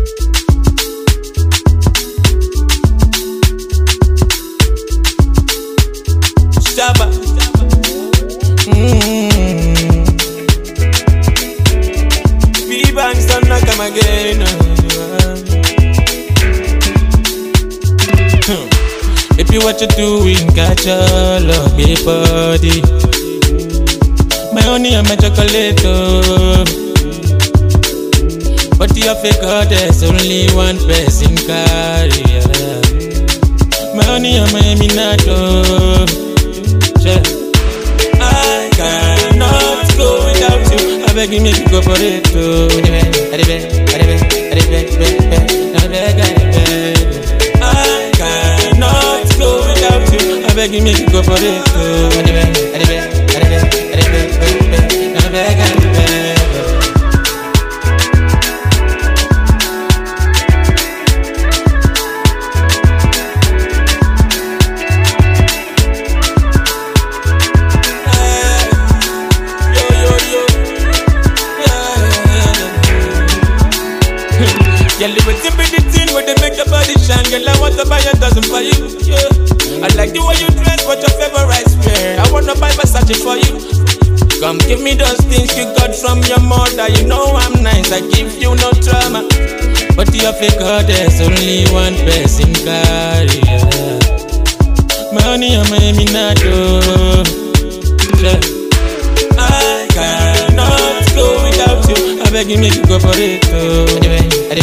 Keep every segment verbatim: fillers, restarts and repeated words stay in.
Shabba. Mm. V-Banks don't knock come again. If you what you doing, catch your love, be body. My honey and my chocolate, oh. But you fake out, there's only one person carry. Yeah. My honey and my minato. I cannot go without you. I beg you, make you go for it, oh. I beg, I beg, I beg, I beg, I beg, I beg. I cannot go without you. I beg you, make you go for it, oh. I beg, I beg, I beg, I beg, I beg, I beg. Girl, you will tip the thing where they make your body shine. Girl, I want to buy a dozen for you, yeah. I like the way you dress, what your favorite wear. I want to buy Versace for you. Come give me those things you got from your mother. You know I'm nice, I give you no trauma. But you fake out, there's only one person carry, yeah. My honey and my minato, yeah. I cannot go without you. I beg you, make you go for it, oh. I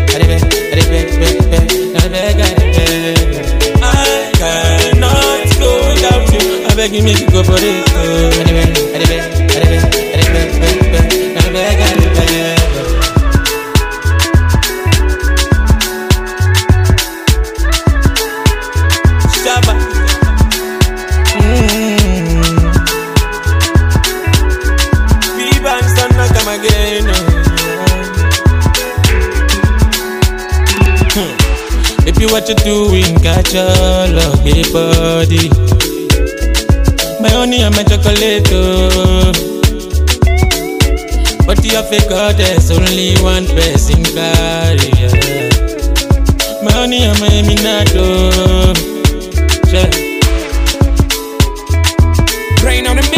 cannot go without you. I beg you, make you go for it, oh. Shabba. Mm. V-Banks don't knock come again, oh. If you what you doing, catch your love, be body. My honey and my chocolate, oh. But you fake out, there's only one person carry, yeah. My honey and my minato, yeah. Brain on the